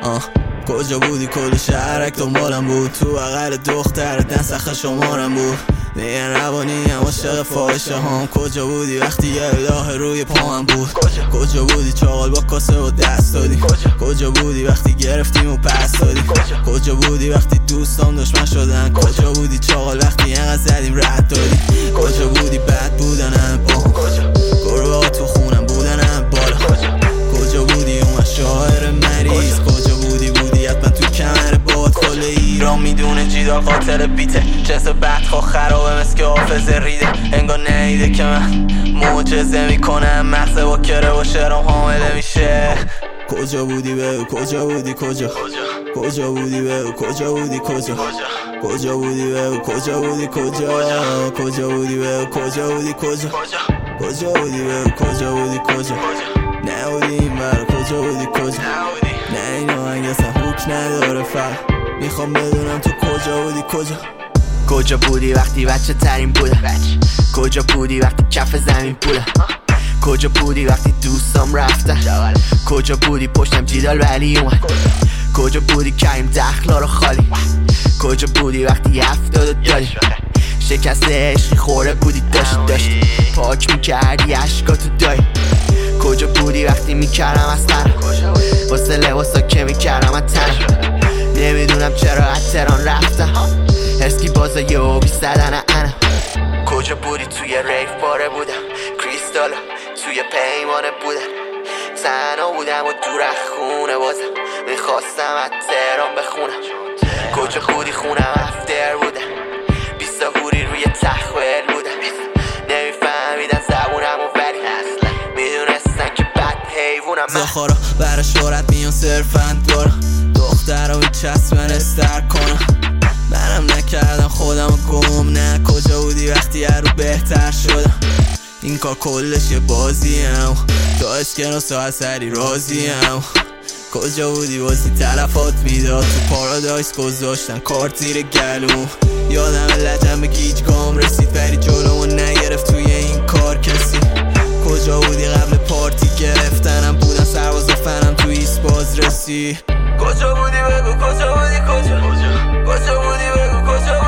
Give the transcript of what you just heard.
کجا بودی کل شهرک دنبالم بود، تو بغل دخترت نسخ شمارم بود. میگن روانی هم عاشق فاحشه هم. کجا بودی وقتی یه اله روی پاهم بود؟ کجا بودی چاقال با کاسه و دست دادی؟ کجا بودی وقتی گرفتیم و پس دادی؟ کجا بودی وقتی دوستام دشمن شدن؟ کجا بودی چاقال وقتی اینقدر زدیم رد دادی؟ کجا بودی بد بودنم باهم؟ گروه ها تو خونم بودنم بالا؟ کجا بودی اون شاعر مریض؟ کجا بودی حتما تو کمر باد؟ کل ایران میدونه جیدار قاتل بیته، جنس بدخواه خرابه مثل که حافظه ریده. انگار نیده که من معجزه میکنم، مغزه با کره و شعرام حامله میشه. کجا بودی بگو کجا بودی کجا؟ کجا بودی بگو کجا بودی کجا؟ کجا بودی بگو کجا بودی کجا؟ کجا بودی بگو کجا بودی کجا؟ کجا بودی بگو کجا بودی کجا؟ نبودی این برا کجا بودی کجا؟ نه این آهنگ اصلا هوک نداره، فقط میخوام بدونم تو کجا بودی کجا؟ کجا بودی وقتی بچه ترین بودم؟ کجا بودی وقتی کف زمین بودم؟ کجا بودی وقتی دوستام رفتن؟ کجا بودی پشتم جیدال ولی اومد؟ کجا بودی کریم دخلا رو خالی؟ کجا بودی وقتی 70 دادی؟ شکست عشقی خورده بودی داشتی پاک میکردی عشقاتو دایی؟ کجا بودی وقتی میکردم از تنم واسه لباسا که میکردم از تنم؟ نمیدونم چرا از تهران رفتم، اسکی بازا یه اوبی زدن انا. کجا بودی توی ریف باره بودم، کریستالا توی پیمانه بودن، تنها بودم و دور از خونه بازم میخواستم از تهران بخونم. کجا بودی خونم افتر بودم، 20 هوری روی تخویل بودم، نمیفهمیدن زبونم و ولی اصلا میدونستن که بد حیوونم. زخارا برای شهرت میان صرفا دارم، دخترها به چسبن استر کنم. منم نکردم خودم گم، نه کجا بودی وقتی رو بهتر شدم؟ این کار کلش یه بازیم، تا اسکناس ساعت سری راضیم. کجا بودی بازی تلفات میداد، تو پارادایس گذاشتن کارت زیر گلوم. یادم لجم به گیجگام رسید ولی جلومو نگرفت توی این کار کسی. کجا بودی قبل پارتی گرفتنم؟ بودن سرباز و فنم تو ایست باز رسی. کجا بودی بگو کجا بودی کجا؟ کجا بودی بگو کجا؟